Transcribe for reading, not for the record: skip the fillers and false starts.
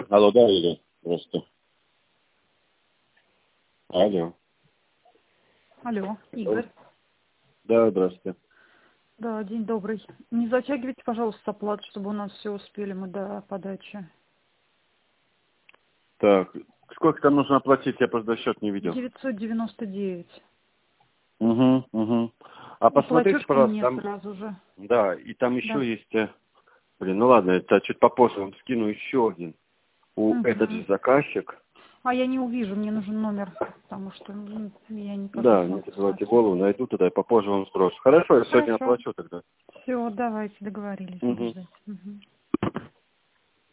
Алло, да, Юля? Здравствуйте. Алло. Алло, Игорь. Да, здравствуйте. Да, день добрый. Не затягивайте, пожалуйста, с оплатой, чтобы у нас все успели мы до подачи. Так, сколько там нужно оплатить? Я просто счет не видел. 999. Угу. А И посмотрите, платежки пожалуйста, нет там... сразу же. Да, и там еще Да. есть... Блин, ну ладно, это чуть попозже вам скину еще один. Этот же Угу. заказчик. А я не увижу, мне нужен номер, потому что я никак не Да, не смогу забывайте посмотреть. голову, найду тогда и попозже вам сброшу. Хорошо, я сегодня Хорошо. оплачу тогда. Все, давайте, договорились, буду Угу. ждать. Угу.